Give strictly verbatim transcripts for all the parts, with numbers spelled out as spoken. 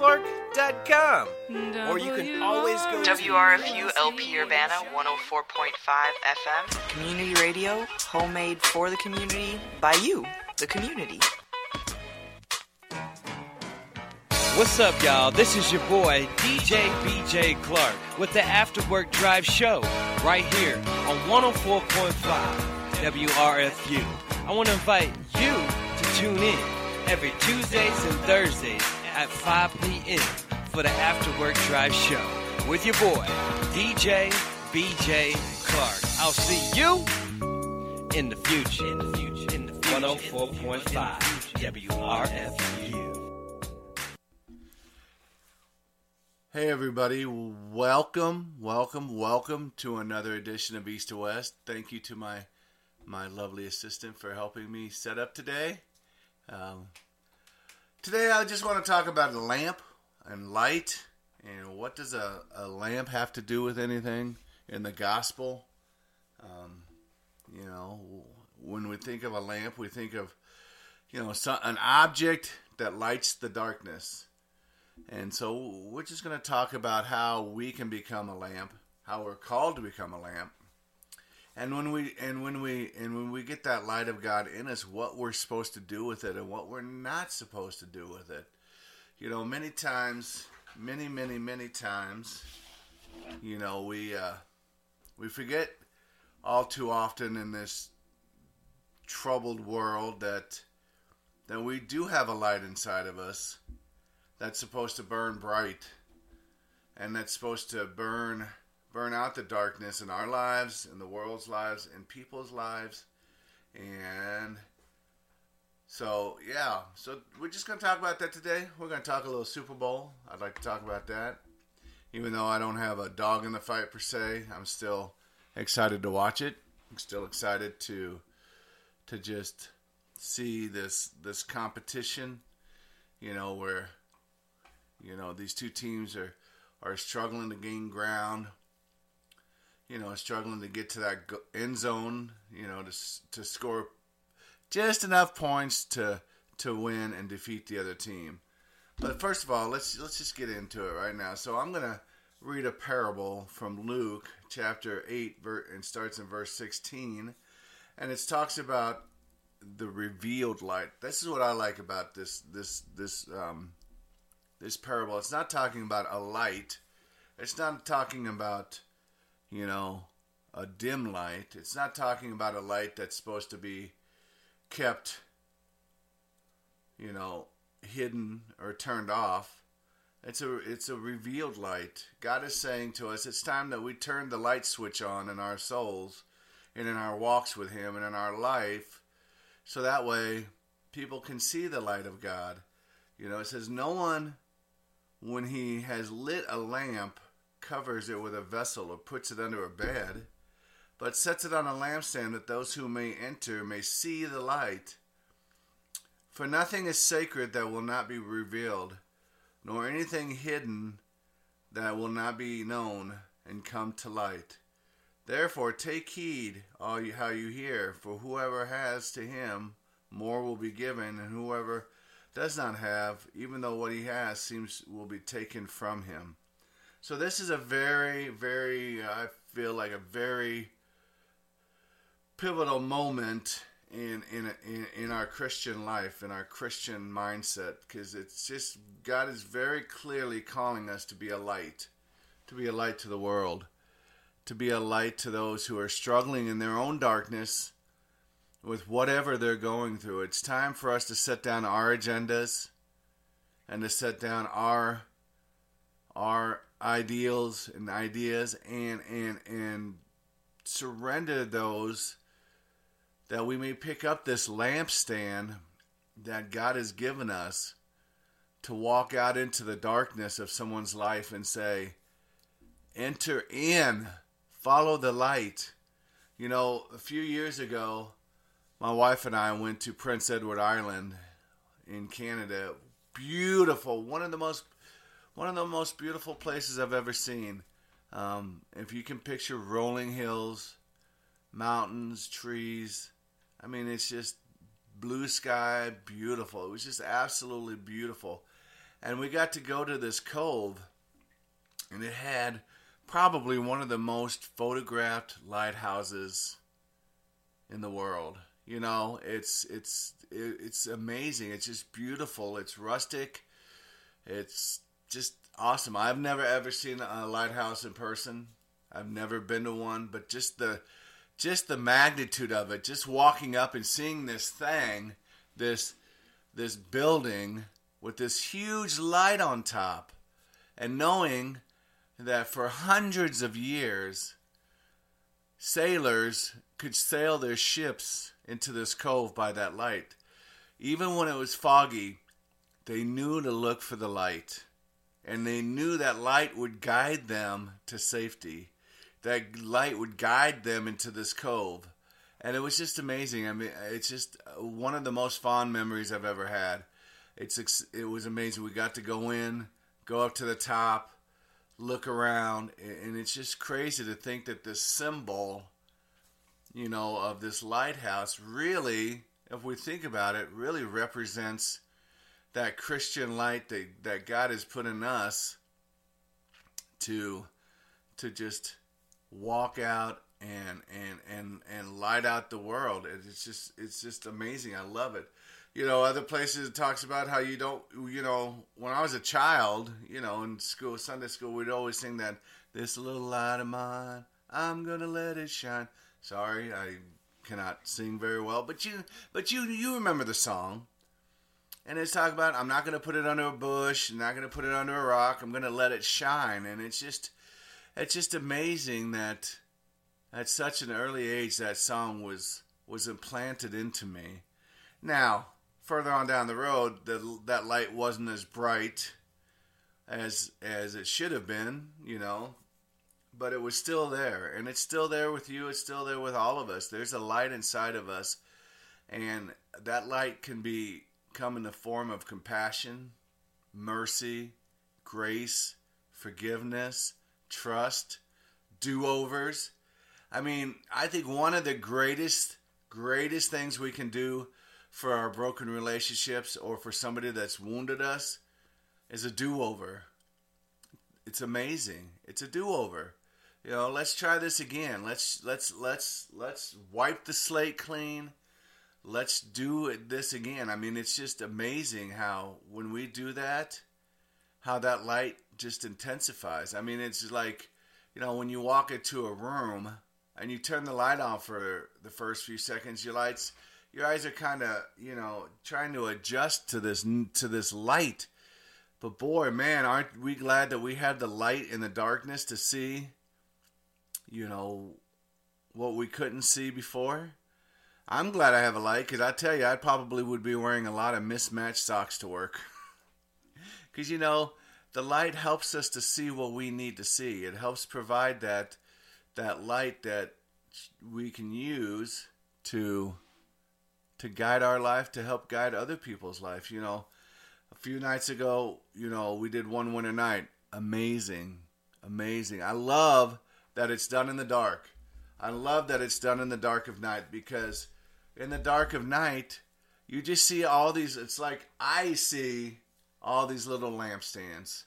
clark dot com. Or you can always go to W R F U L P Urbana one oh four point five F M. Community radio, homemade for the community, by you, the community. What's up, y'all? This is your boy, D J B J Clark, with the After Work Drive Show, right here on one oh four point five W R F U. I want to invite you to tune in every Tuesdays and Thursdays at five p.m. for the After Work Drive Show with your boy, D J B J Clark. I'll see you in the future. In the future. In the future. one oh four point five W R F U. Hey everybody, welcome, welcome, welcome to another edition of East to West. Thank you to my my lovely assistant for helping me set up today. Um, today I just want to talk about a lamp and light, and what does a, a lamp have to do with anything in the gospel. Um, you know, when we think of a lamp, we think of, you know, some, an object that lights the darkness. And so we're just going to talk about how we can become a lamp, how we're called to become a lamp. And when we and when we and when we get that light of God in us, what we're supposed to do with it and what we're not supposed to do with it. You know, many times, many, many, many times, you know, we uh, we forget all too often in this troubled world that that we do have a light inside of us that's supposed to burn bright, and that's supposed to burn burn out the darkness in our lives, in the world's lives, in people's lives. And so, yeah, so we're just going to talk about that today. We're going to talk a little Super Bowl. I'd like to talk about that. Even though I don't have a dog in the fight per se, I'm still excited to watch it. I'm still excited to to just see this this competition, you know, where, you know, these two teams are, are struggling to gain ground, you know, struggling to get to that end zone, you know, to to score just enough points to to win and defeat the other team. But first of all, let's let's just get into it right now. So I'm going to read a parable from Luke chapter eight, and starts in verse sixteen, and it talks about the revealed light. This is what I like about this this this um this parable. It's not talking about a light. It's not talking about, you know, a dim light. It's not talking about a light that's supposed to be kept, you know, hidden or turned off. It's a it's a revealed light. God is saying to us, it's time that we turn the light switch on in our souls and in our walks with Him and in our life, so that way people can see the light of God. You know, it says, no one, when he has lit a lamp, covers it with a vessel or puts it under a bed, but sets it on a lampstand that those who may enter may see the light. For nothing is sacred that will not be revealed, nor anything hidden that will not be known and come to light. Therefore take heed all you, how you hear, for whoever has, to him more will be given, and whoever does not have, even though what he has seems will be taken from him. So this is a very, very, I feel like a very pivotal moment in in in, in our Christian life, in our Christian mindset, because it's just, God is very clearly calling us to be a light, to be a light to the world, to be a light to those who are struggling in their own darkness with whatever they're going through. It's time for us to set down our agendas and to set down our our ideals and ideas and and and surrender those, that we may pick up this lampstand that God has given us to walk out into the darkness of someone's life and say, enter in, follow the light. You know, a few years ago, my wife and I went to Prince Edward Island in Canada. Beautiful, one of the most one of the most beautiful places I've ever seen. Um, if you can picture rolling hills, mountains, trees, I mean, it's just blue sky, beautiful. It was just absolutely beautiful. And we got to go to this cove, and it had probably one of the most photographed lighthouses in the world. You know, it's it's it's amazing. It's just beautiful. It's rustic. It's just awesome. I've never ever seen a lighthouse in person. I've never been to one, but just the just the magnitude of it, just walking up and seeing this thing, this this building with this huge light on top, and knowing that for hundreds of years, sailors could sail their ships into this cove by that light. Even when it was foggy, they knew to look for the light. And they knew that light would guide them to safety. That light would guide them into this cove. And it was just amazing. I mean, it's just one of the most fond memories I've ever had. It's It was amazing. We got to go in, go up to the top, look around, and it's just crazy to think that this symbol, you know, of this lighthouse really, if we think about it, really represents that Christian light that, that God has put in us to to just walk out and and and and light out the world. It's just it's just amazing. I love it. You know, other places it talks about how you don't, you know, when I was a child, you know, in school, Sunday school, we'd always sing that, this little light of mine, I'm going to let it shine. Sorry, I cannot sing very well, but you, but you, you remember the song. And it's talking about, I'm not going to put it under a bush, I'm not going to put it under a rock, I'm going to let it shine. And it's just, it's just amazing that at such an early age, that song was, was implanted into me. Now, further on down the road, the, that light wasn't as bright as as it should have been, you know, but it was still there, and it's still there with you. It's still there with all of us. There's a light inside of us, and that light can be come in the form of compassion, mercy, grace, forgiveness, trust, do-overs. I mean, I think one of the greatest, greatest things we can do for our broken relationships or for somebody that's wounded us is a do-over. It's amazing. It's a do-over. You know, let's try this again. Let's let's let's let's wipe the slate clean. Let's do it, this again. I mean, it's just amazing how when we do that, how that light just intensifies. I mean, it's like, you know, when you walk into a room and you turn the light on for the first few seconds, your lights Your eyes are kind of, you know, trying to adjust to this to this light. But boy, man, aren't we glad that we have the light in the darkness to see, you know, what we couldn't see before? I'm glad I have a light, because I tell you, I probably would be wearing a lot of mismatched socks to work. Because, you know, the light helps us to see what we need to see. It helps provide that that light that we can use to... to guide our life, to help guide other people's life. You know, a few nights ago, you know, we did One Winter Night. Amazing. Amazing. I love that it's done in the dark. I love that it's done in the dark of night, because in the dark of night, you just see all these, it's like I see all these little lampstands,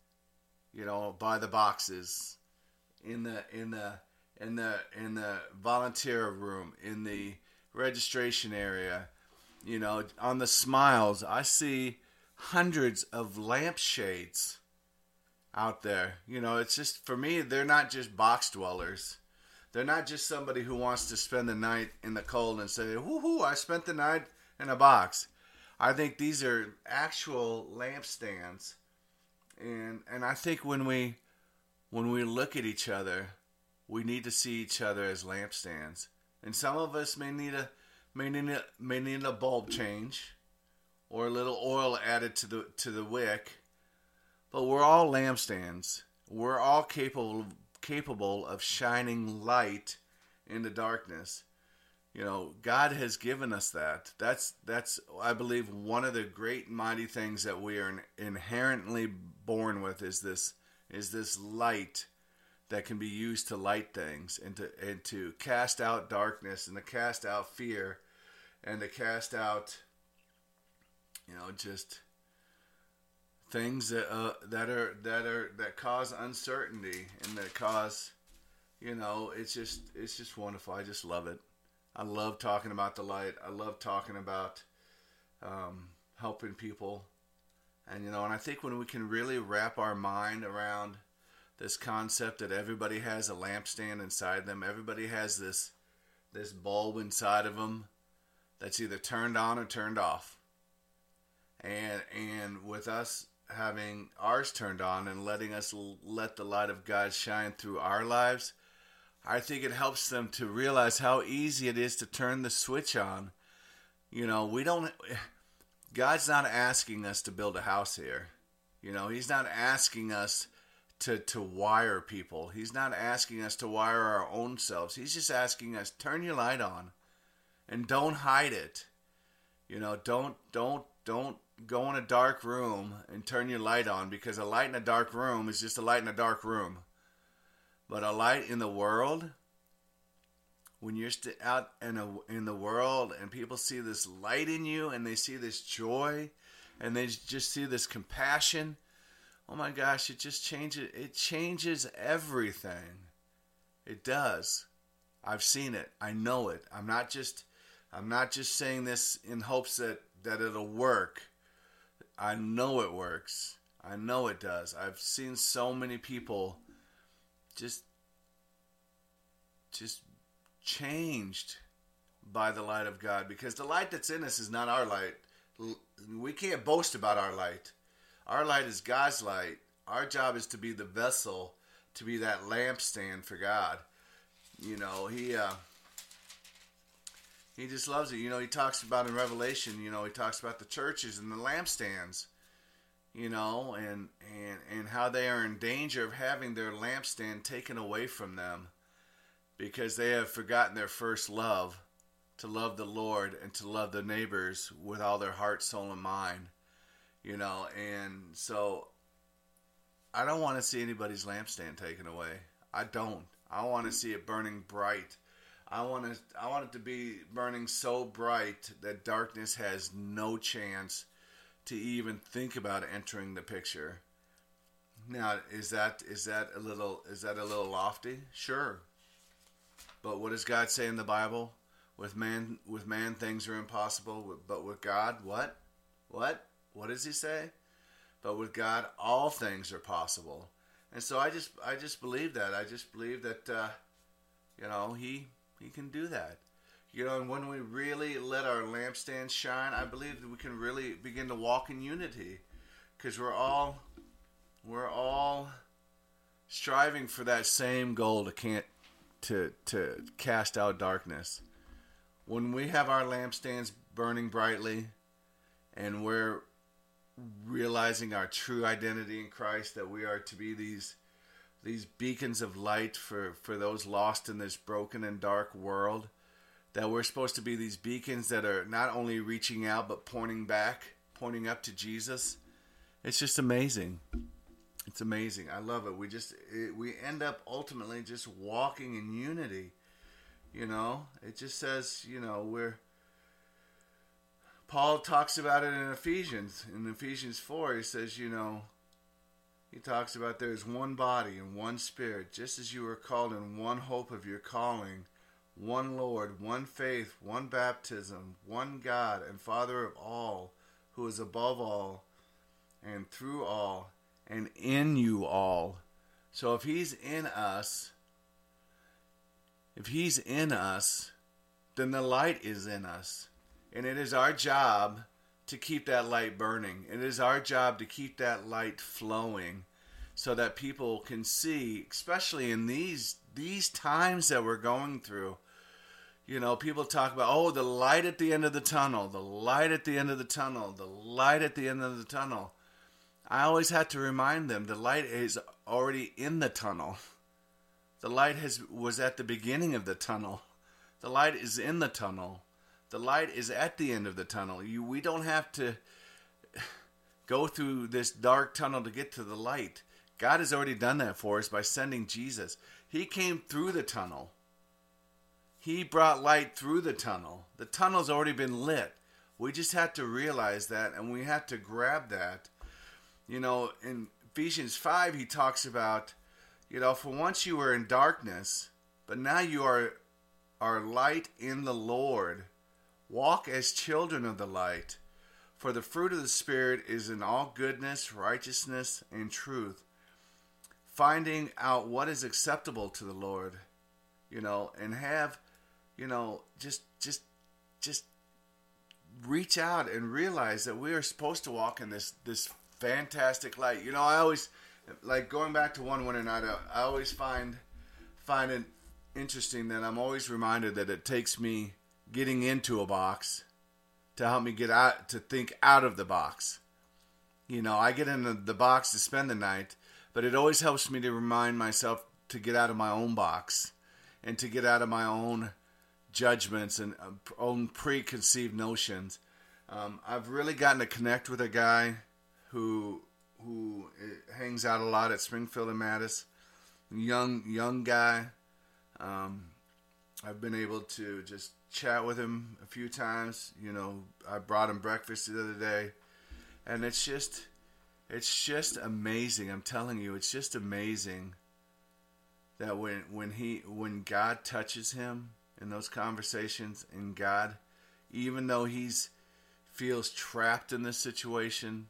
you know, by the boxes, in the, in the, in the, in the volunteer room, in the registration area, you know, on the smiles. I see hundreds of lampshades out there. You know, it's just, for me, they're not just box dwellers. They're not just somebody who wants to spend the night in the cold and say, woohoo, I spent the night in a box. I think these are actual lampstands. And and I think when we when we look at each other, we need to see each other as lampstands. And some of us may need a may need a, may need a bulb change, or a little oil added to the to the wick. But we're all lampstands. We're all capable capable of shining light in the darkness. You know, God has given us that. That's that's I believe one of the great mighty things that we are inherently born with is this is this light that can be used to light things and to and to cast out darkness and to cast out fear and to cast out, you know, just things that uh, that are that are that cause uncertainty and that cause, you know, it's just it's just wonderful. I just love it. I love talking about the light. I love talking about um, helping people, and you know, and I think when we can really wrap our mind around this concept that everybody has a lampstand inside them, everybody has this this bulb inside of them that's either turned on or turned off, and and with us having ours turned on and letting us l- let the light of God shine through our lives, I think it helps them to realize how easy it is to turn the switch on. You know, we don't, God's not asking us to build a house here. You know, He's not asking us to, to wire people. He's not asking us to wire our own selves. He's just asking us, turn your light on and don't hide it. You know, don't, don't, don't go in a dark room and turn your light on, because a light in a dark room is just a light in a dark room. But a light in the world, when you're st- out in, a, in the world and people see this light in you and they see this joy and they just see this compassion, oh my gosh, it just changes, it changes everything. It does. I've seen it. I know it. I'm not just, I'm not just saying this in hopes that, that it'll work. I know it works. I know it does. I've seen so many people just just changed by the light of God, because the light that's in us is not our light. We can't boast about our light. Our light is God's light. Our job is to be the vessel, to be that lampstand for God. You know, he uh, he just loves it. You know, he talks about in Revelation, you know, he talks about the churches and the lampstands, you know, and, and, and how they are in danger of having their lampstand taken away from them because they have forgotten their first love, to love the Lord and to love their neighbors with all their heart, soul, and mind, you know. And so I don't want to see anybody's lampstand taken away. I don't. I want to see it burning bright. I want to. I want it to be burning so bright that darkness has no chance to even think about entering the picture. Now, is that is that a little is that a little lofty? Sure. But what does God say in the Bible? With man, with man, things are impossible. But with God, what? What? What does He say? But with God, all things are possible. And so I just, I just believe that. I just believe that, uh, you know, He, He can do that. You know, and when we really let our lampstand shine, I believe that we can really begin to walk in unity, because we're all, we're all striving for that same goal to can't, to to cast out darkness. When we have our lampstands burning brightly, and we're realizing our true identity in Christ, that we are to be these these beacons of light for, for those lost in this broken and dark world, that we're supposed to be these beacons that are not only reaching out but pointing back, pointing up to Jesus. It's just amazing. It's amazing. I love it. We just it, we end up ultimately just walking in unity. You know, it just says, you know, we're Paul talks about it in Ephesians. In Ephesians four, he says, you know, he talks about there's one body and one spirit, just as you were called in one hope of your calling, one Lord, one faith, one baptism, one God and Father of all, who is above all and through all and in you all. So if He's in us, if He's in us, then the light is in us. And it is our job to keep that light burning. It is our job to keep that light flowing so that people can see, especially in these these times that we're going through. You know, people talk about, oh, the light at the end of the tunnel, the light at the end of the tunnel, the light at the end of the tunnel. I always have to remind them the light is already in the tunnel. The light has was at the beginning of the tunnel. The light is in the tunnel. The light is at the end of the tunnel. You, we don't have to go through this dark tunnel to get to the light. God has already done that for us by sending Jesus. He came through the tunnel. He brought light through the tunnel. The tunnel's already been lit. We just have to realize that, and we have to grab that. you know, in Ephesians five, he talks about, you know, for once you were in darkness, but now you are, are light in the Lord. Walk as children of the light. For the fruit of the Spirit is in all goodness, righteousness, and truth. Finding out what is acceptable to the Lord, you know, and have, you know, just, just, just reach out and realize that we are supposed to walk in this, this fantastic light. You know, I always, like going back to one winter night, I, I always find, find it interesting that I'm always reminded that it takes me getting into a box to help me get out, to think out of the box. You know, I get into the box to spend the night, but it always helps me to remind myself to get out of my own box and to get out of my own judgments and own preconceived notions. Um, I've really gotten to connect with a guy who who hangs out a lot at Springfield and Mattis. Young young guy. Um, I've been able to just chat with him a few times. You know, I brought him breakfast the other day, and it's just, it's just amazing. I'm telling you, it's just amazing that when when he when God touches him in those conversations, and God, even though he's feels trapped in this situation,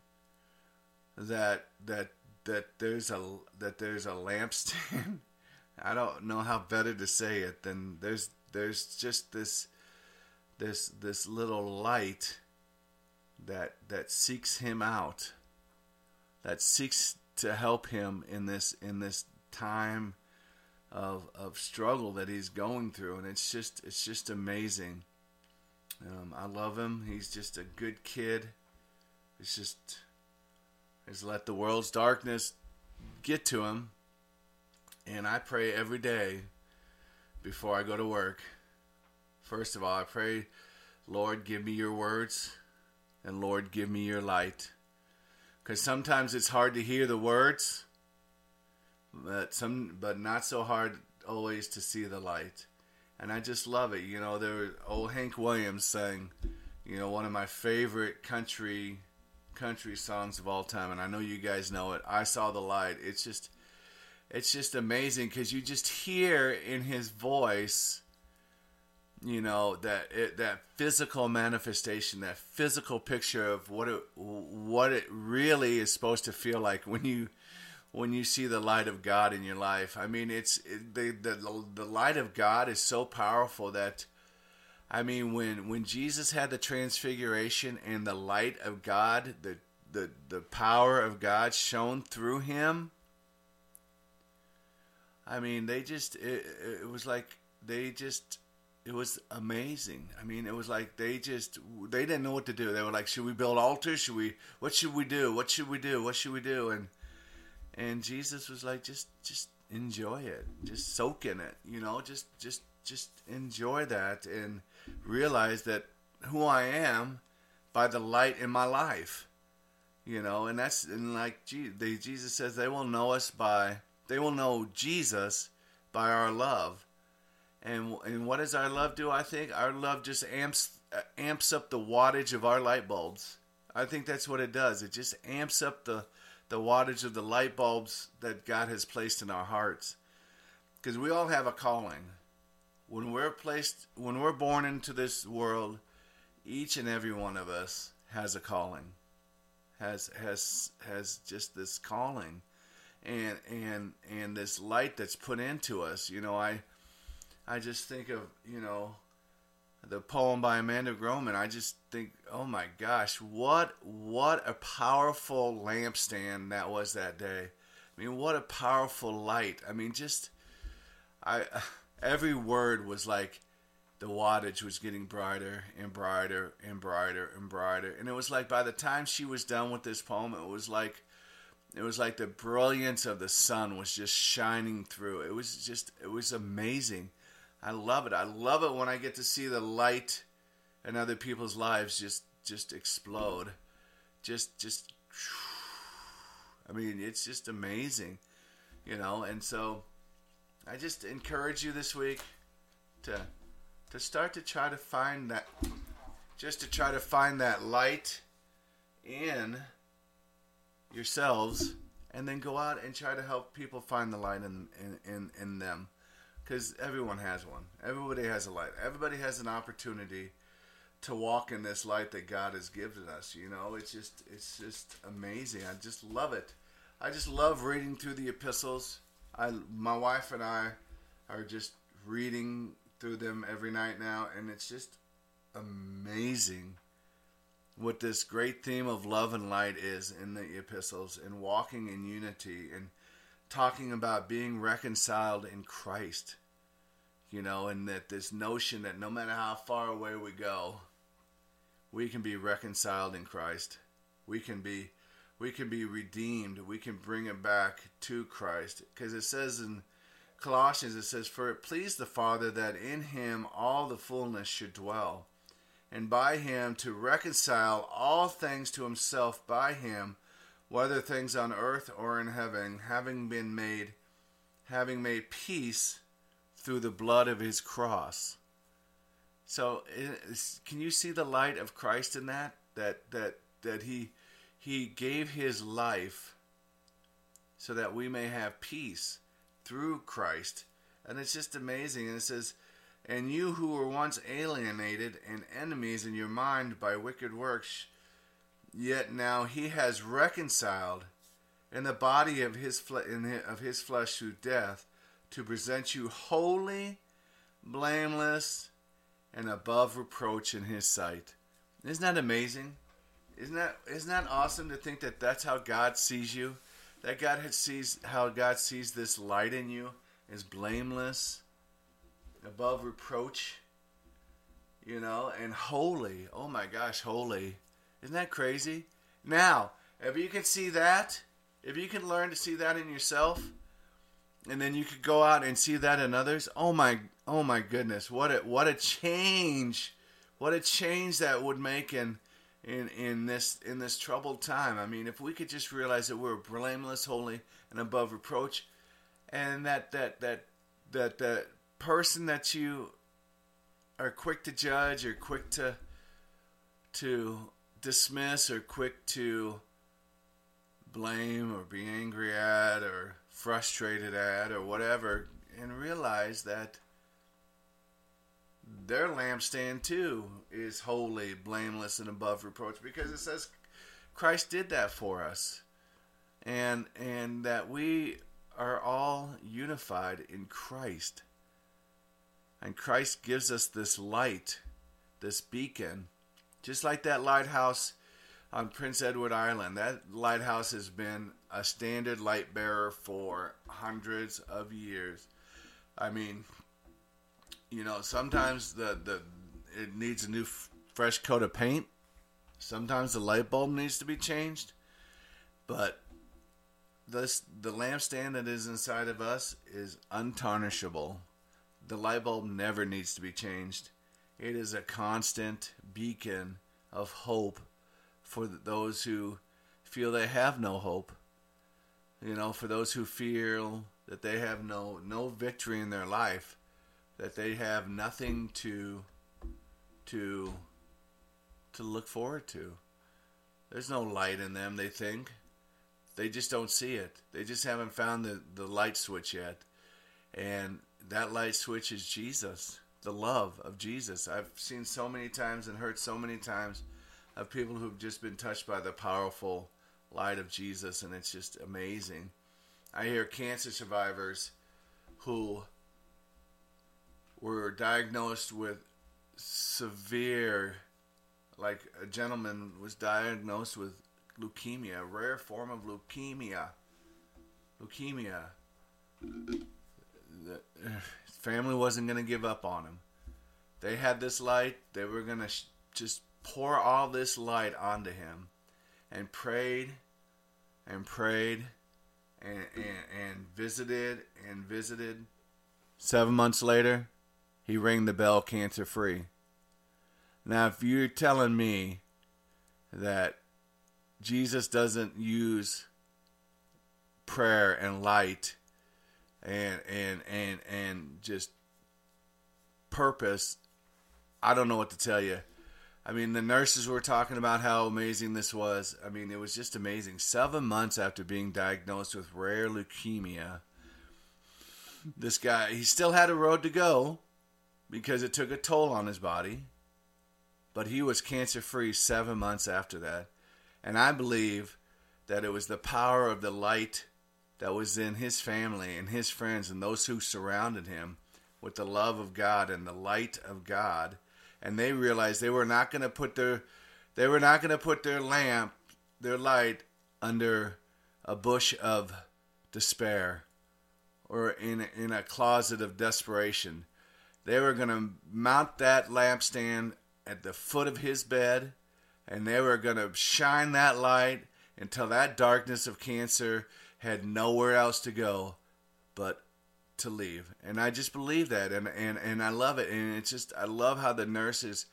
that that that there's a that there's a lampstand. I don't know how better to say it than there's there's just this this this little light that that seeks him out, that seeks to help him in this in this time of of struggle that he's going through, and it's just it's just amazing. Um, I love him. He's just a good kid. It's just he's let the world's darkness get to him. And I pray every day before I go to work. First of all, I pray, Lord, give me your words, and Lord, give me your light. Because sometimes it's hard to hear the words, but some, but not so hard always to see the light. And I just love it. You know, there was old Hank Williams sang, you know, one of my favorite country country songs of all time, and I know you guys know it. I Saw the Light. It's just It's just amazing because you just hear in his voice, you know, that it, that physical manifestation, that physical picture of what it what it really is supposed to feel like when you when you see the light of God in your life. I mean, it's it, the the the light of God is so powerful that, I mean, when when Jesus had the transfiguration and the light of God, the the the power of God shone through him. I mean, they just, it, it was like, they just, it was amazing. I mean, it was like, they just, they didn't know what to do. They were like, should we build altars? Should we, what should we do? What should we do? What should we do? And, and Jesus was like, just, just enjoy it. Just soak in it, you know, just, just, just enjoy that and realize that who I am by the light in my life, you know, and that's, and like, they, Jesus says they will know us by, They will know Jesus by our love. And and what does our love do, I think? Our love just amps amps up the wattage of our light bulbs. I think that's what it does. It just amps up the, the wattage of the light bulbs that God has placed in our hearts. Because we all have a calling. When we're placed, when we're born into this world, each and every one of us has a calling. Has has has just this calling. And and and this light that's put into us, you know, I I just think of, you know, the poem by Amanda Groman. I just think, oh my gosh, what what a powerful lampstand that was that day. I mean, what a powerful light. I mean, just I every word was like the wattage was getting brighter and brighter and brighter and brighter, and it was like by the time she was done with this poem, it was like. It was like the brilliance of the sun was just shining through. It was just, it was amazing. I love it. I love it when I get to see the light in other people's lives just, just explode. Just, just, I mean, it's just amazing, you know. And so I just encourage you this week to, to start to try to find that, just to try to find that light in yourselves, and then go out and try to help people find the light in in, in, in them. Because everyone has one. Everybody has a light. Everybody has an opportunity to walk in this light that God has given us. You know, it's just it's just amazing. I just love it. I just love reading through the epistles. I, my wife and I are just reading through them every night now, and it's just amazing what this great theme of love and light is in the epistles, and walking in unity, and talking about being reconciled in Christ. You know, and that this notion that no matter how far away we go, we can be reconciled in Christ. We can be we can be redeemed. We can bring it back to Christ. Because it says in Colossians, it says, "For it pleased the Father that in him all the fullness should dwell, and by him to reconcile all things to himself by him, whether things on earth or in heaven, having been made, having made peace through the blood of his cross." So, can you see the light of Christ in that? That that that he he gave his life so that we may have peace through Christ, and it's just amazing. And it says, "And you who were once alienated and enemies in your mind by wicked works, yet now he has reconciled in the body of his fle- in his, of his flesh through death, to present you holy, blameless, and above reproach in his sight." Isn't that amazing? Isn't that isn't that awesome to think that that's how God sees you? That God sees how God sees this light in you is blameless, above reproach, you know, and holy. Oh my gosh, holy. Isn't that crazy? Now, if you can see that, if you can learn to see that in yourself, and then you could go out and see that in others, oh my oh my goodness, what a what a change. What a change that would make in in in this in this troubled time. I mean, if we could just realize that we're blameless, holy, and above reproach, and that that that that that person that you are quick to judge, or quick to to dismiss, or quick to blame, or be angry at, or frustrated at, or whatever, and realize that their lampstand too is holy, blameless, and above reproach, because it says Christ did that for us, and and that we are all unified in Christ, and Christ gives us this light, this beacon, just like that lighthouse on Prince Edward Island. That lighthouse has been a standard light bearer for hundreds of years. I mean, you know, sometimes the, the it needs a new f- fresh coat of paint. Sometimes the light bulb needs to be changed. But this the lampstand that is inside of us is untarnishable. The light bulb never needs to be changed. It is a constant beacon of hope for those who feel they have no hope. You know, for those who feel that they have no no victory in their life, that they have nothing to to to look forward to. There's no light in them, they think. They just don't see it. They just haven't found the, the light switch yet. And that light switch is Jesus, the love of Jesus. I've seen so many times and heard so many times of people who've just been touched by the powerful light of Jesus, and it's just amazing. I hear cancer survivors who were diagnosed with severe, like a gentleman was diagnosed with leukemia, a rare form of leukemia. Leukemia. The, his family wasn't going to give up on him. They had this light. They were going to sh- just pour all this light onto him, and prayed and prayed and, and, and visited and visited. Seven months later, he rang the bell cancer free. Now, if you're telling me that Jesus doesn't use prayer and light and and and and just purpose, I don't know what to tell you. I mean, the nurses were talking about how amazing this was. I mean, it was just amazing. Seven months after being diagnosed with rare leukemia, this guy, he still had a road to go because it took a toll on his body. But he was cancer-free seven months after that. And I believe that it was the power of the light that was in his family and his friends and those who surrounded him with the love of God and the light of God. And they realized they were not going to put their they were not going to put their lamp, their light, under a bush of despair or in in a closet of desperation. They were going to mount that lampstand at the foot of his bed, and they were going to shine that light until that darkness of cancer had nowhere else to go but to leave. And I just believe that, and, and, and I love it. And it's just, I love how the nurses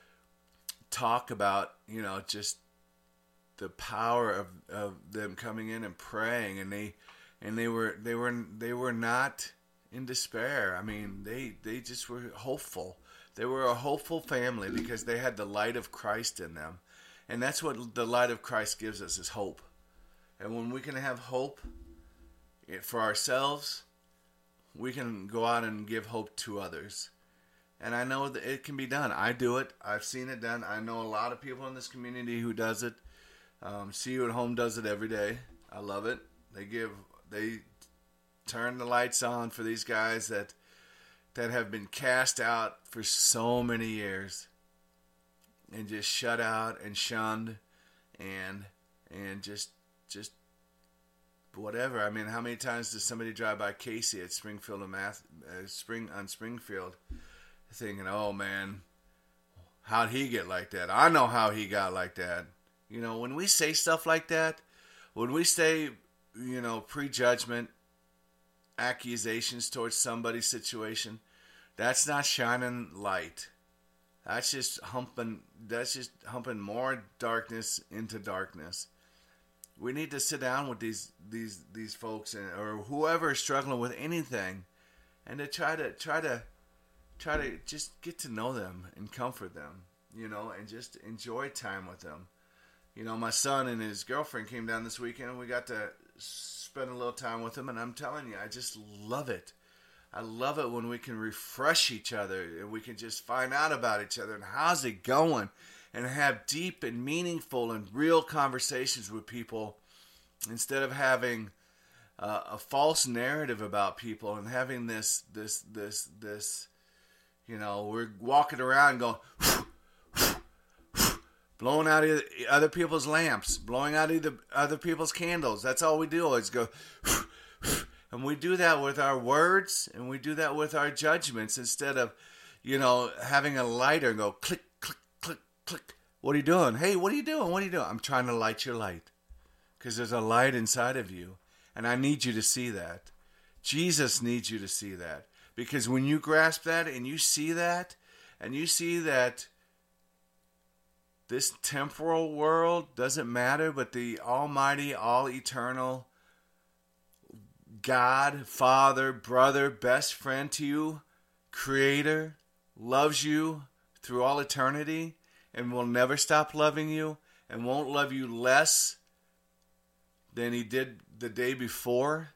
talk about, you know, just the power of, of them coming in and praying, and they and they were they were they were not in despair. I mean, they they just were hopeful. They were a hopeful family because they had the light of Christ in them. And that's what the light of Christ gives us, is hope. And when we can have hope for ourselves, we can go out and give hope to others. And I know that it can be done. I do it. I've seen it done. I know a lot of people in this community who does it. Um, See You at Home does it every day. I love it. They give, they turn the lights on for these guys that that have been cast out for so many years and just shut out and shunned and and just just whatever. I mean, how many times does somebody drive by Casey at Springfield and Math, uh, Spring on Springfield, thinking, "Oh man, how'd he get like that? I know how he got like that." You know, when we say stuff like that, when we say, you know, prejudgment, accusations towards somebody's situation, that's not shining light. That's just humping. That's just humping more darkness into darkness. We need to sit down with these these these folks and, or whoever is struggling with anything, and to try to try to try to just get to know them and comfort them, you know, and just enjoy time with them. You know, my son and his girlfriend came down this weekend, and we got to spend a little time with them, and I'm telling you, I just love it. I love it when we can refresh each other and we can just find out about each other and how's it going, and have deep and meaningful and real conversations with people instead of having uh, a false narrative about people and having this, this, this, this, you know, we're walking around going, blowing out other people's lamps, blowing out other people's candles. That's all we do is go, and we do that with our words, and we do that with our judgments instead of, you know, having a lighter and go click, click, click, click. What are you doing? Hey, what are you doing? What are you doing? I'm trying to light your light because there's a light inside of you, and I need you to see that. Jesus needs you to see that, because when you grasp that and you see that, and you see that this temporal world doesn't matter, but the almighty, all-eternal God, Father, brother, best friend to you, Creator, loves you through all eternity and will never stop loving you and won't love you less than He did the day before.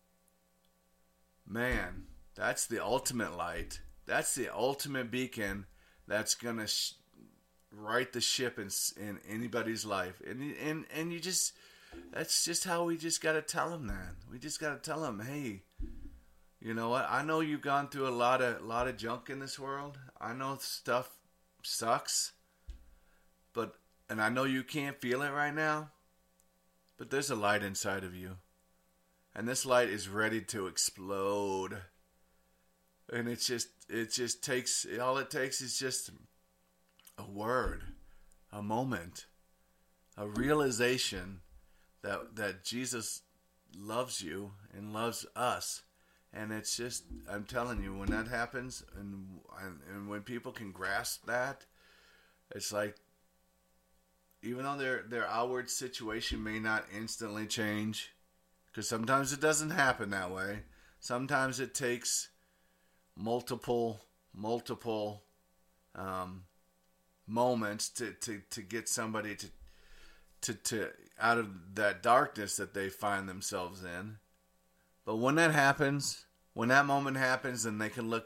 Man, that's the ultimate light. That's the ultimate beacon that's going to sh- right the ship in, in anybody's life. And, and, and you just... That's just how we just got to tell them that. We just got to tell them, hey, you know what? I know you've gone through a lot of lot of junk in this world. I know stuff sucks, but and I know you can't feel it right now, but there's a light inside of you, and this light is ready to explode. And it's just it just takes all it takes is just a word, a moment, a realization that that Jesus loves you and loves us. And it's just, I'm telling you, when that happens and, and and when people can grasp that, it's like, even though their their outward situation may not instantly change, because sometimes it doesn't happen that way. Sometimes it takes multiple multiple um, moments to, to, to get somebody to, to to out of that darkness that they find themselves in. But when that happens, when that moment happens, then they can look